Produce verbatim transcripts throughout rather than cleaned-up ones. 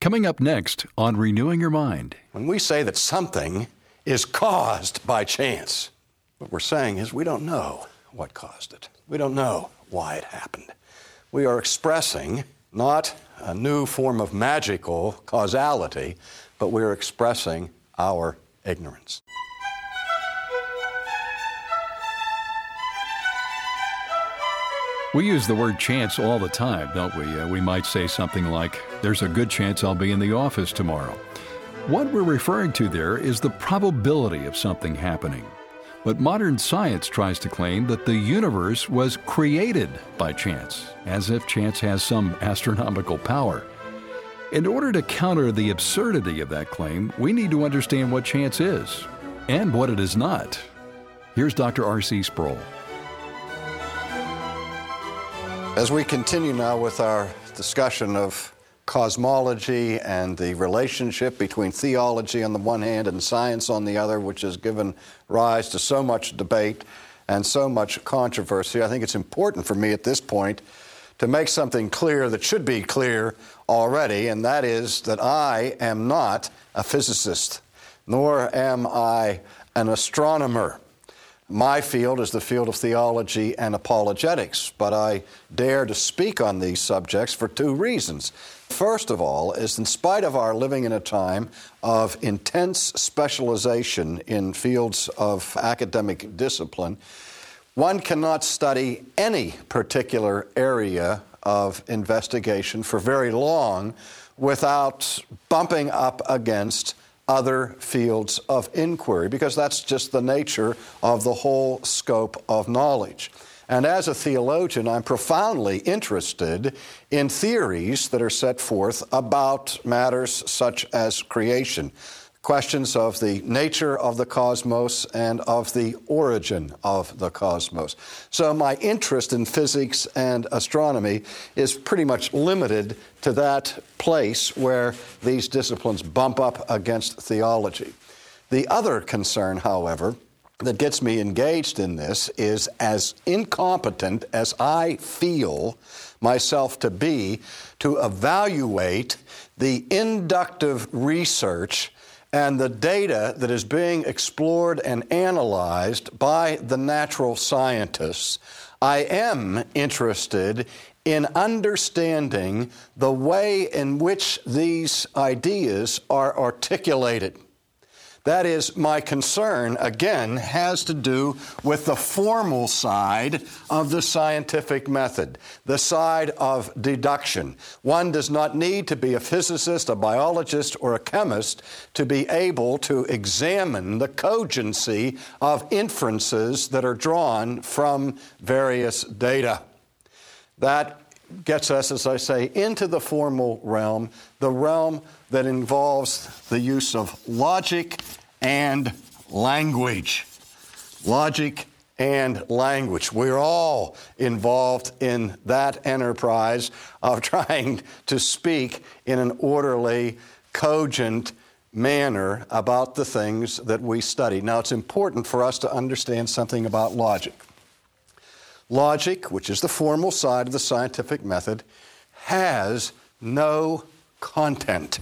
Coming up next on Renewing Your Mind. When we say that something is caused by chance, what we're saying is we don't know what caused it. We don't know why it happened. We are expressing not a new form of magical causality, but we're expressing our ignorance. We use the word chance all the time, don't we? Uh, we might say something like, there's a good chance I'll be in the office tomorrow. What we're referring to there is the probability of something happening. But modern science tries to claim that the universe was created by chance, as if chance has some astronomical power. In order to counter the absurdity of that claim, we need to understand what chance is and what it is not. Here's Doctor R C Sproul. As we continue now with our discussion of cosmology and the relationship between theology on the one hand and science on the other, which has given rise to so much debate and so much controversy, I think it's important for me at this point to make something clear that should be clear already, and that is that I am not a physicist, nor am I an astronomer. My field is the field of theology and apologetics, but I dare to speak on these subjects for two reasons. First of all, is in spite of our living in a time of intense specialization in fields of academic discipline, one cannot study any particular area of investigation for very long without bumping up against other fields of inquiry, because that's just the nature of the whole scope of knowledge. And as a theologian, I'm profoundly interested in theories that are set forth about matters such as creation, questions of the nature of the cosmos and of the origin of the cosmos. So my interest in physics and astronomy is pretty much limited to that place where these disciplines bump up against theology. The other concern, however, that gets me engaged in this is, as incompetent as I feel myself to be, to evaluate the inductive research and the data that is being explored and analyzed by the natural scientists. I am interested in understanding the way in which these ideas are articulated. That is, my concern, again, has to do with the formal side of the scientific method, the side of deduction. One does not need to be a physicist, a biologist, or a chemist to be able to examine the cogency of inferences that are drawn from various data. That gets us, as I say, into the formal realm, the realm that involves the use of logic and language. Logic and language. We're all involved in that enterprise of trying to speak in an orderly, cogent manner about the things that we study. Now, it's important for us to understand something about logic. Logic, which is the formal side of the scientific method, has no content.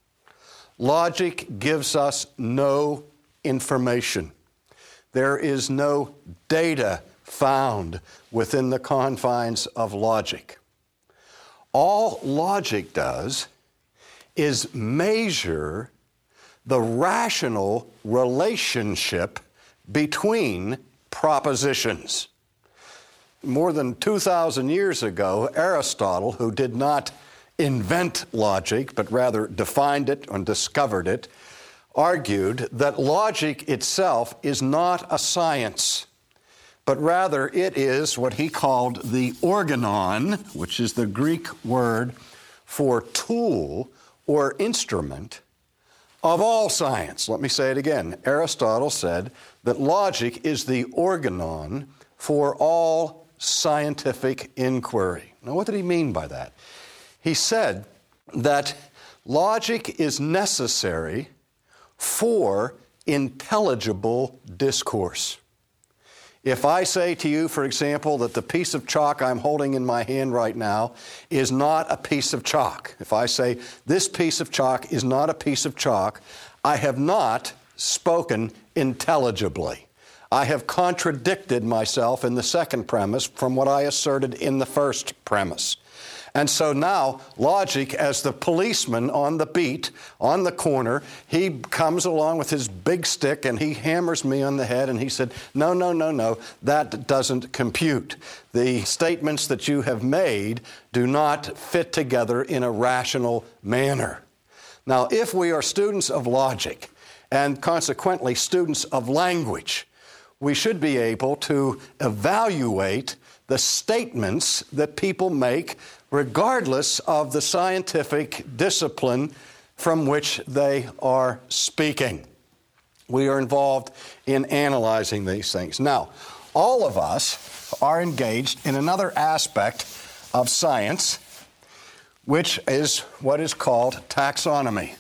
Logic gives us no information. There is no data found within the confines of logic. All logic does is measure the rational relationship between propositions. More than two thousand years ago, Aristotle, who did not invent logic, but rather defined it and discovered it, argued that logic itself is not a science, but rather it is what he called the organon, which is the Greek word for tool or instrument of all science. Let me say it again. Aristotle said that logic is the organon for all scientific inquiry. Now, what did he mean by that? He said that logic is necessary for intelligible discourse. If I say to you, for example, that the piece of chalk I'm holding in my hand right now is not a piece of chalk, if I say this piece of chalk is not a piece of chalk, I have not spoken intelligibly. I have contradicted myself in the second premise from what I asserted in the first premise. And so now, logic, as the policeman on the beat, on the corner, he comes along with his big stick and he hammers me on the head and he said, no, no, no, no, that doesn't compute. The statements that you have made do not fit together in a rational manner. Now, if we are students of logic and consequently students of language, we should be able to evaluate the statements that people make regardless of the scientific discipline from which they are speaking. We are involved in analyzing these things. Now, all of us are engaged in another aspect of science, which is what is called taxonomy.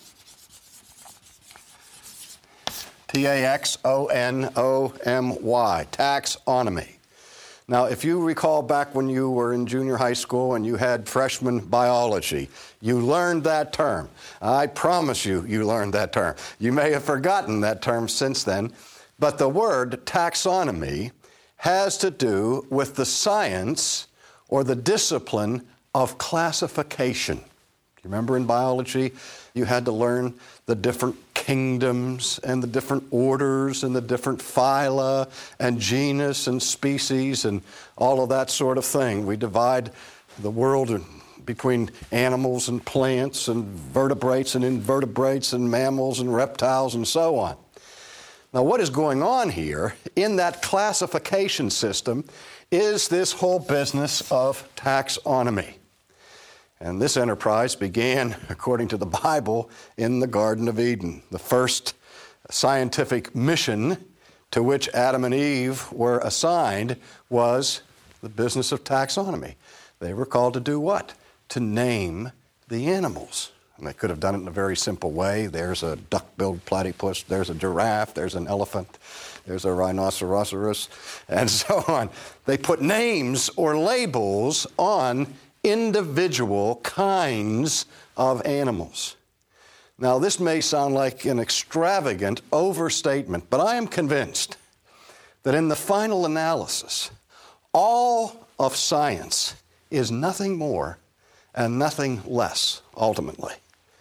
T A X O N O M Y, taxonomy. Now, if you recall back when you were in junior high school and you had freshman biology, you learned that term. I promise you, you learned that term. You may have forgotten that term since then, but the word taxonomy has to do with the science or the discipline of classification. You remember in biology, you had to learn the different kingdoms and the different orders and the different phyla and genus and species and all of that sort of thing. We divide the world between animals and plants and vertebrates and invertebrates and mammals and reptiles and so on. Now, what is going on here in that classification system is this whole business of taxonomy. And this enterprise began, according to the Bible, in the Garden of Eden. The first scientific mission to which Adam and Eve were assigned was the business of taxonomy. They were called to do what? To name the animals. And they could have done it in a very simple way. There's a duck-billed platypus, there's a giraffe, there's an elephant, there's a rhinoceros, and so on. They put names or labels on individual kinds of animals. Now, this may sound like an extravagant overstatement, but I am convinced that in the final analysis, all of science is nothing more and nothing less, ultimately,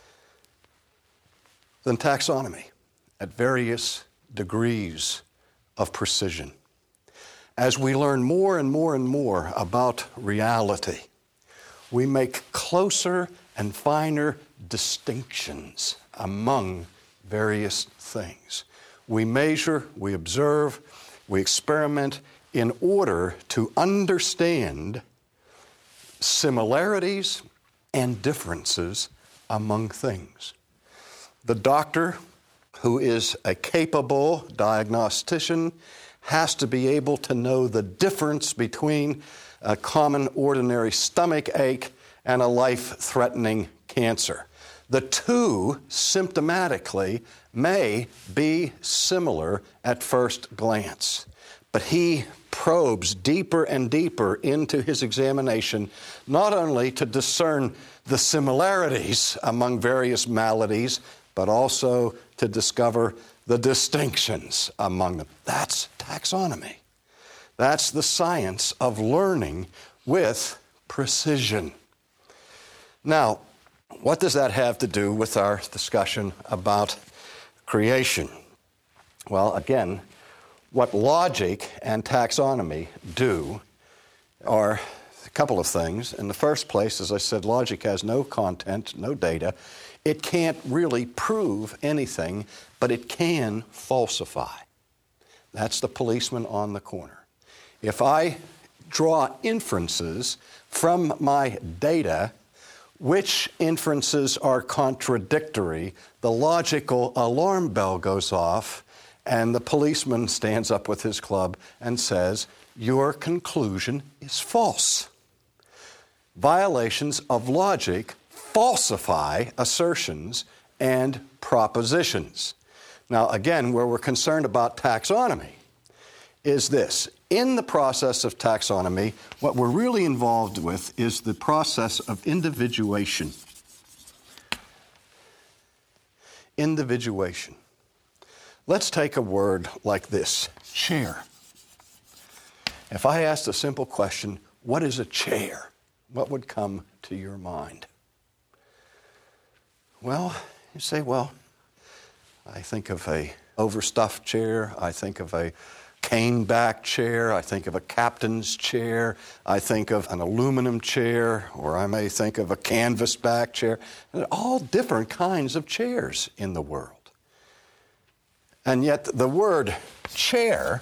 than taxonomy at various degrees of precision. As we learn more and more and more about reality, we make closer and finer distinctions among various things. We measure, we observe, we experiment in order to understand similarities and differences among things. The doctor, who is a capable diagnostician, has to be able to know the difference between a common ordinary stomach ache and a life-threatening cancer. The two symptomatically may be similar at first glance, but he probes deeper and deeper into his examination, not only to discern the similarities among various maladies, but also to discover the distinctions among them. That's taxonomy. That's the science of learning with precision. Now, what does that have to do with our discussion about creation? Well, again, what logic and taxonomy do are a couple of things. In the first place, as I said, logic has no content, no data. It can't really prove anything, but it can falsify. That's the policeman on the corner. If I draw inferences from my data, which inferences are contradictory, the logical alarm bell goes off, and the policeman stands up with his club and says, your conclusion is false. Violations of logic falsify assertions and propositions. Now, again, where we're concerned about taxonomy is this. In the process of taxonomy, what we're really involved with is the process of individuation. Individuation. Let's take a word like this, chair. If I asked a simple question, what is a chair? What would come to your mind? Well, you say, well, I think of a overstuffed chair. I think of a cane-back chair. I think of a captain's chair. I think of an aluminum chair, or I may think of a canvas-back chair. There are all different kinds of chairs in the world. And yet the word chair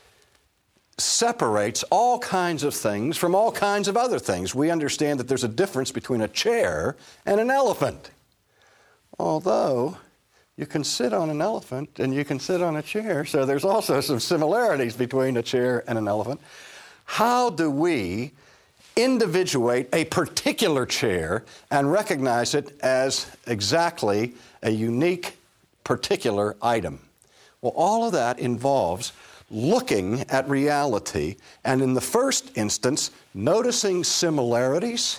separates all kinds of things from all kinds of other things. We understand that there's a difference between a chair and an elephant. Although you can sit on an elephant and you can sit on a chair, so there's also some similarities between a chair and an elephant. How do we individuate a particular chair and recognize it as exactly a unique, particular item? Well, all of that involves looking at reality and, in the first instance, noticing similarities.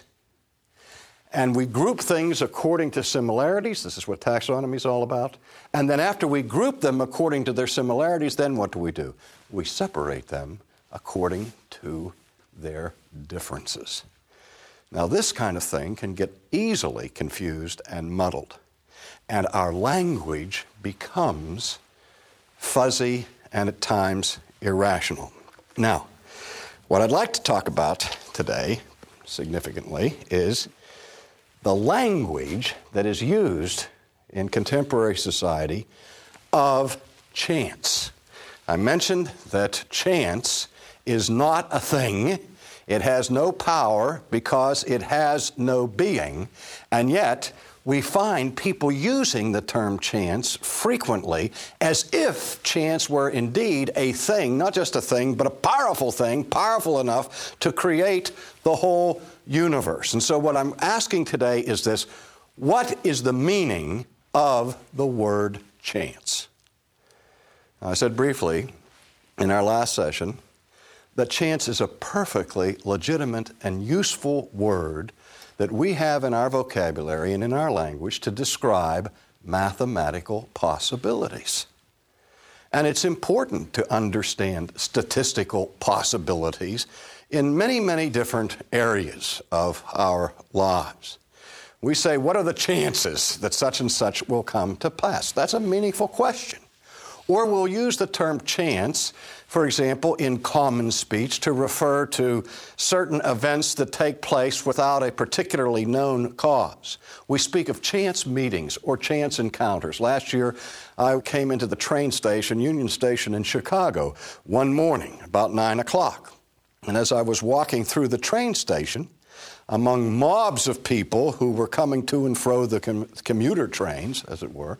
And we group things according to similarities. This is what taxonomy is all about. And then after we group them according to their similarities, then what do we do? We separate them according to their differences. Now, this kind of thing can get easily confused and muddled. And our language becomes fuzzy and at times irrational. Now, what I'd like to talk about today, significantly, is the language that is used in contemporary society of chance. I mentioned that chance is not a thing. It has no power because it has no being, and yet we find people using the term chance frequently as if chance were indeed a thing, not just a thing, but a powerful thing, powerful enough to create the whole universe. And so what I'm asking today is this: what is the meaning of the word chance? Now, I said briefly in our last session that chance is a perfectly legitimate and useful word that we have in our vocabulary and in our language to describe mathematical possibilities. And it's important to understand statistical possibilities in many, many different areas of our lives. We say, what are the chances that such and such will come to pass? That's a meaningful question. Or we'll use the term chance, for example, in common speech to refer to certain events that take place without a particularly known cause. We speak of chance meetings or chance encounters. Last year, I came into the train station, Union Station in Chicago, one morning about nine o'clock. And as I was walking through the train station, among mobs of people who were coming to and fro the com- commuter trains, as it were,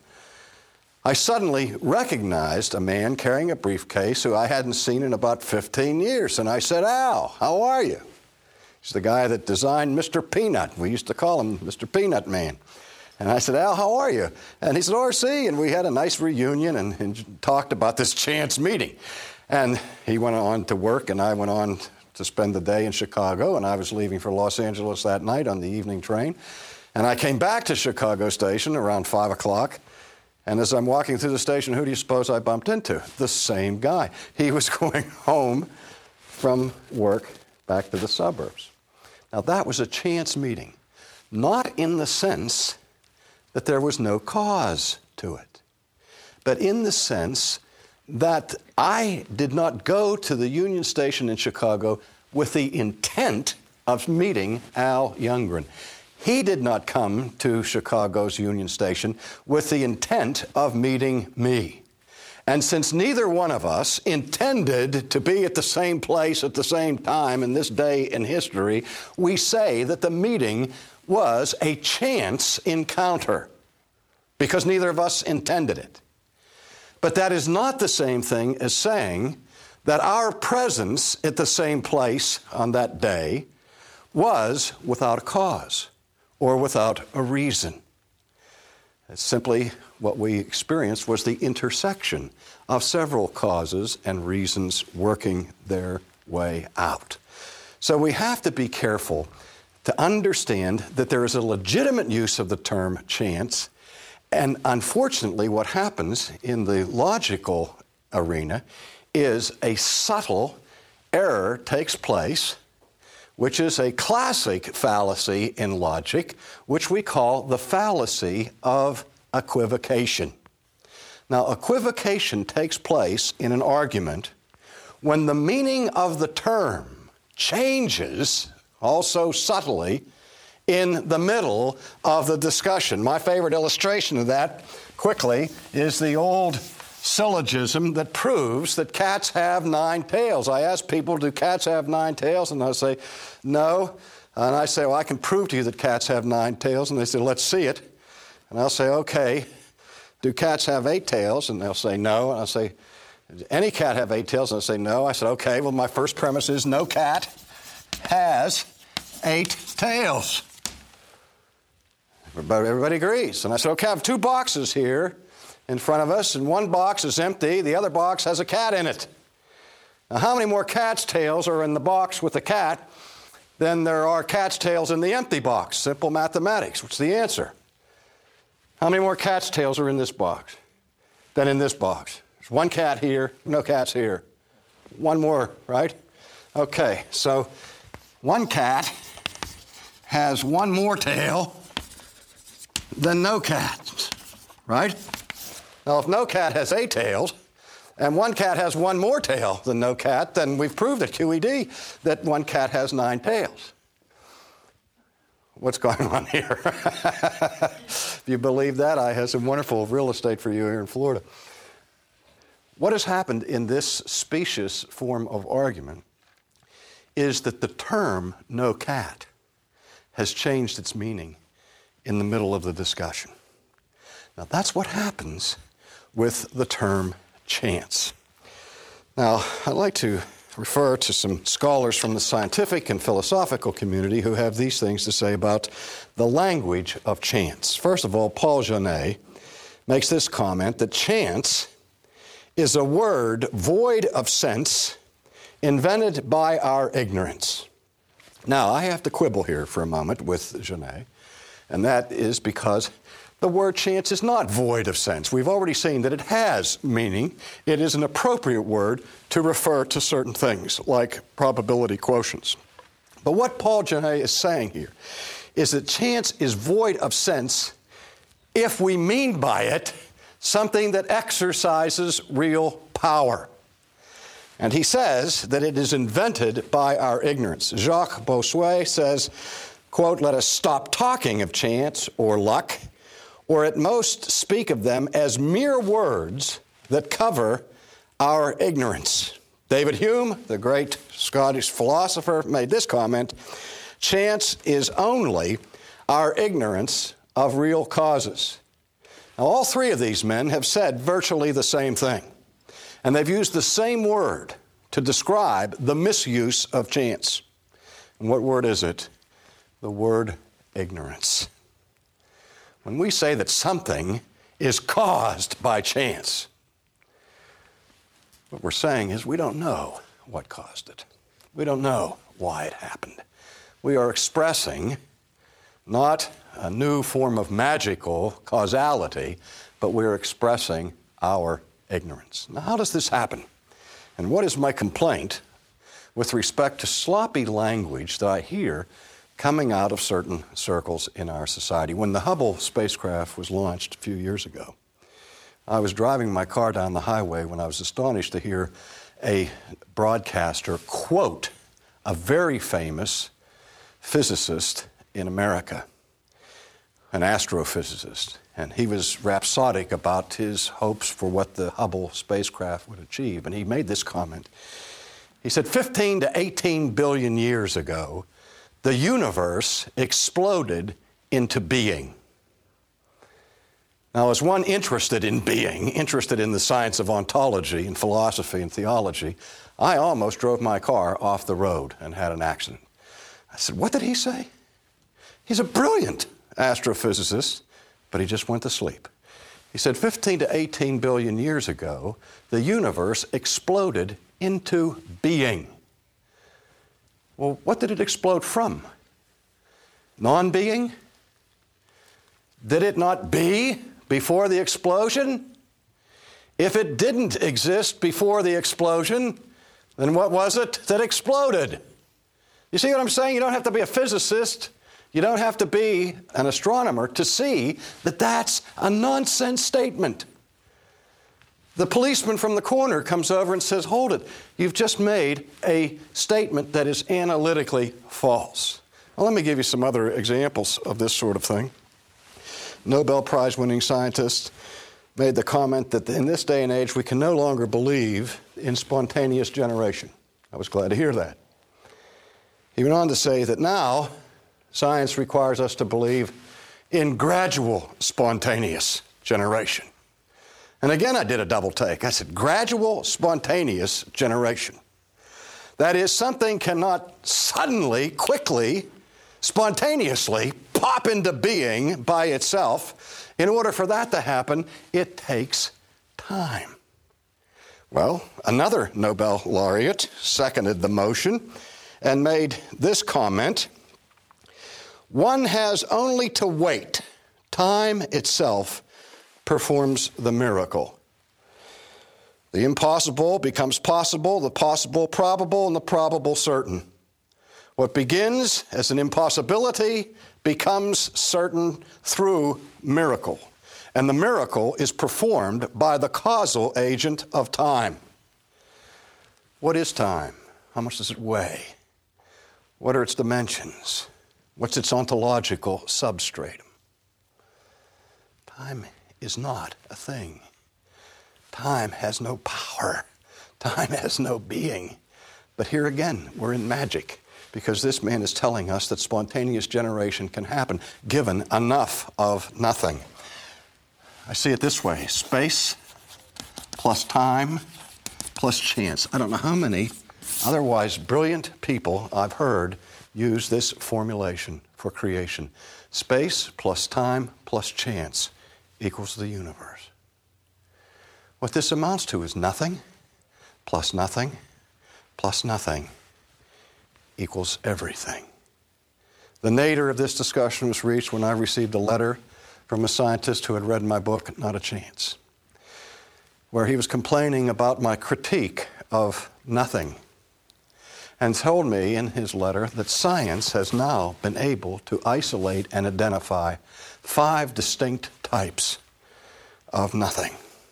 I suddenly recognized a man carrying a briefcase who I hadn't seen in about fifteen years. And I said, Al, how are you? He's the guy that designed Mister Peanut. We used to call him Mister Peanut Man. And I said, Al, how are you? And he said, R C. And we had a nice reunion and, and talked about this chance meeting. And he went on to work, and I went on to spend the day in Chicago. And I was leaving for Los Angeles that night on the evening train. And I came back to Chicago Station around five o'clock. And as I'm walking through the station, who do you suppose I bumped into? The same guy. He was going home from work back to the suburbs. Now, that was a chance meeting, not in the sense that there was no cause to it, but in the sense that I did not go to the Union Station in Chicago with the intent of meeting Al Youngren. He did not come to Chicago's Union Station with the intent of meeting me. And since neither one of us intended to be at the same place at the same time in this day in history, we say that the meeting was a chance encounter because neither of us intended it. But that is not the same thing as saying that our presence at the same place on that day was without a cause or without a reason. Simply what we experienced was the intersection of several causes and reasons working their way out. So we have to be careful to understand that there is a legitimate use of the term chance, and unfortunately what happens in the logical arena is a subtle error takes place, which is a classic fallacy in logic, which we call the fallacy of equivocation. Now, equivocation takes place in an argument when the meaning of the term changes, also subtly, in the middle of the discussion. My favorite illustration of that, quickly, is the old syllogism that proves that cats have nine tails. I ask people, do cats have nine tails? And they'll say, no. And I say, well, I can prove to you that cats have nine tails. And they say, let's see it. And I'll say, okay. Do cats have eight tails? And they'll say, no. And I'll say, does any cat have eight tails? And they'll say, no. I said, okay, well, my first premise is no cat has eight tails. Everybody, everybody agrees. And I said, okay, I have two boxes here in front of us, and one box is empty, the other box has a cat in it. Now, how many more cat's tails are in the box with the cat than there are cat's tails in the empty box? Simple mathematics. What's the answer? How many more cat's tails are in this box than in this box? There's one cat here, no cats here. One more, right? Okay, so one cat has one more tail than no cat, right? Now, if no cat has eight tails, and one cat has one more tail than no cat, then we've proved at Q E D that one cat has nine tails. What's going on here? If you believe that, I have some wonderful real estate for you here in Florida. What has happened in this specious form of argument is that the term no cat has changed its meaning in the middle of the discussion. Now, that's what happens with the term chance. Now, I'd like to refer to some scholars from the scientific and philosophical community who have these things to say about the language of chance. First of all, Paul Genet makes this comment that chance is a word void of sense invented by our ignorance. Now, I have to quibble here for a moment with Genet, and that is because the word chance is not void of sense. We've already seen that it has meaning. It is an appropriate word to refer to certain things, like probability quotients. But what Paul Genet is saying here is that chance is void of sense if we mean by it something that exercises real power. And he says that it is invented by our ignorance. Jacques Bossuet says, quote, let us stop talking of chance or luck, or at most speak of them as mere words that cover our ignorance. David Hume, the great Scottish philosopher, made this comment, chance is only our ignorance of real causes. Now, all three of these men have said virtually the same thing, and they've used the same word to describe the misuse of chance. And what word is it? The word ignorance. When we say that something is caused by chance, what we're saying is we don't know what caused it. We don't know why it happened. We are expressing not a new form of magical causality, but we're expressing our ignorance. Now, how does this happen? And what is my complaint with respect to sloppy language that I hear coming out of certain circles in our society? When the Hubble spacecraft was launched a few years ago, I was driving my car down the highway when I was astonished to hear a broadcaster quote a very famous physicist in America, an astrophysicist. And he was rhapsodic about his hopes for what the Hubble spacecraft would achieve. And he made this comment. He said, fifteen to eighteen billion years ago, the universe exploded into being. Now, as one interested in being, interested in the science of ontology and philosophy and theology, I almost drove my car off the road and had an accident. I said, what did he say? He's a brilliant astrophysicist, but he just went to sleep. He said fifteen to eighteen billion years ago, the universe exploded into being. Well, what did it explode from? Non-being? Did it not be before the explosion? If it didn't exist before the explosion, then what was it that exploded? You see what I'm saying? You don't have to be a physicist. You don't have to be an astronomer to see that that's a nonsense statement. The policeman from the corner comes over and says, hold it, you've just made a statement that is analytically false. Well, let me give you some other examples of this sort of thing. Nobel Prize-winning scientist made the comment that in this day and age we can no longer believe in spontaneous generation. I was glad to hear that. He went on to say that now science requires us to believe in gradual spontaneous generation. And again, I did a double take. I said, gradual spontaneous generation. That is, something cannot suddenly, quickly, spontaneously pop into being by itself. In order for that to happen, it takes time. Well, another Nobel laureate seconded the motion and made this comment: one has only to wait. Time itself performs the miracle. The impossible becomes possible, the possible probable, and the probable certain. What begins as an impossibility becomes certain through miracle. And the miracle is performed by the causal agent of time. What is time? How much does it weigh? What are its dimensions? What's its ontological substratum? Time is not a thing. Time has no power. Time has no being. But here again, we're in magic, because this man is telling us that spontaneous generation can happen given enough of nothing. I see it this way: space plus time plus chance. I don't know how many otherwise brilliant people I've heard use this formulation for creation. Space plus time plus chance equals the universe. What this amounts to is nothing plus nothing plus nothing equals everything. The nadir of this discussion was reached when I received a letter from a scientist who had read my book, Not a Chance, where he was complaining about my critique of nothing, and told me in his letter that science has now been able to isolate and identify five distinct types of nothing.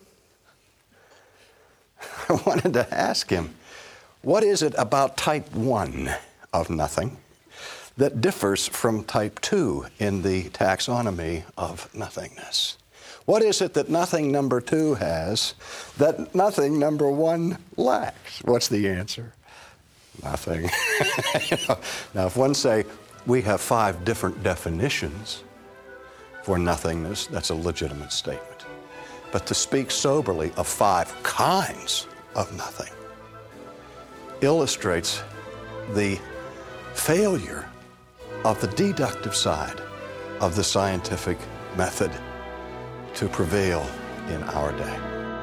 I wanted to ask him, what is it about type one of nothing that differs from type two in the taxonomy of nothingness? What is it that nothing number two has that nothing number one lacks? What's the answer? Nothing. You know, now, if one say, we have five different definitions for nothingness, that's a legitimate statement. But to speak soberly of five kinds of nothing illustrates the failure of the deductive side of the scientific method to prevail in our day.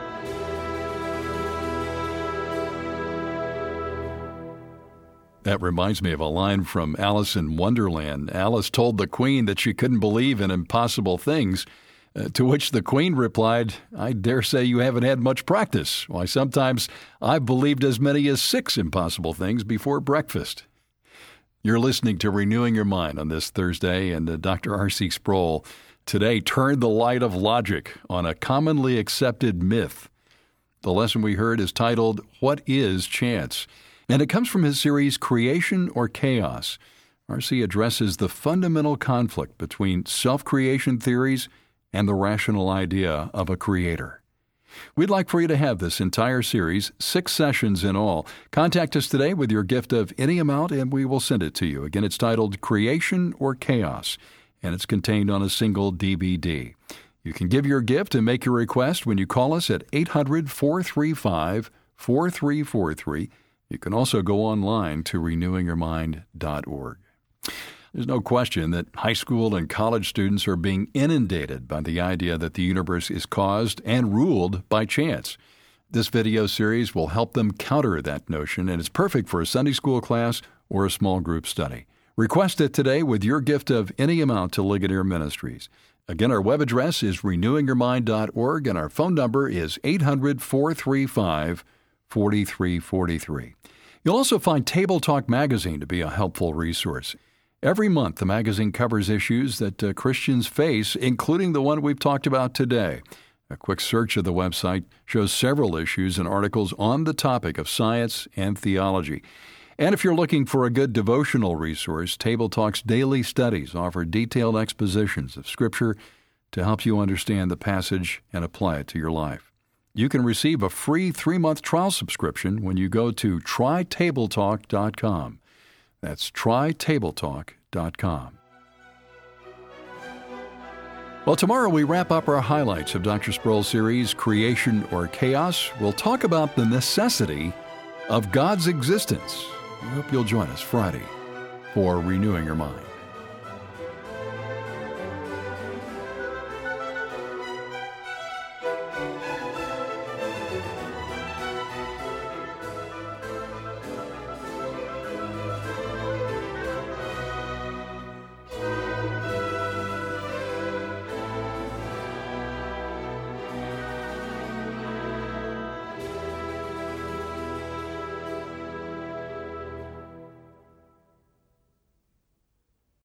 That reminds me of a line from Alice in Wonderland. Alice told the Queen that she couldn't believe in impossible things, uh, to which the Queen replied, I dare say you haven't had much practice. Why, sometimes I've believed as many as six impossible things before breakfast. You're listening to Renewing Your Mind on this Thursday, and uh, Doctor R C Sproul today turned the light of logic on a commonly accepted myth. The lesson we heard is titled, What is Chance? And it comes from his series, Creation or Chaos. R C addresses the fundamental conflict between self-creation theories and the rational idea of a creator. We'd like for you to have this entire series, six sessions in all. Contact us today with your gift of any amount, and we will send it to you. Again, it's titled Creation or Chaos, and it's contained on a single D V D. You can give your gift and make your request when you call us at eight hundred, four three five, four three four three. You can also go online to renewing your mind dot org. There's no question that high school and college students are being inundated by the idea that the universe is caused and ruled by chance. This video series will help them counter that notion, and it's perfect for a Sunday school class or a small group study. Request it today with your gift of any amount to Ligonier Ministries. Again, our web address is renewing your mind dot org, and our phone number is eight hundred, four three five, four three four three. You'll also find Table Talk magazine to be a helpful resource. Every month, the magazine covers issues that uh, Christians face, including the one we've talked about today. A quick search of the website shows several issues and articles on the topic of science and theology. And if you're looking for a good devotional resource, Table Talk's daily studies offer detailed expositions of Scripture to help you understand the passage and apply it to your life. You can receive a free three-month trial subscription when you go to try table talk dot com. That's try table talk dot com. Well, tomorrow we wrap up our highlights of Doctor Sproul's series, Creation or Chaos. We'll talk about the necessity of God's existence. We hope you'll join us Friday for Renewing Your Mind.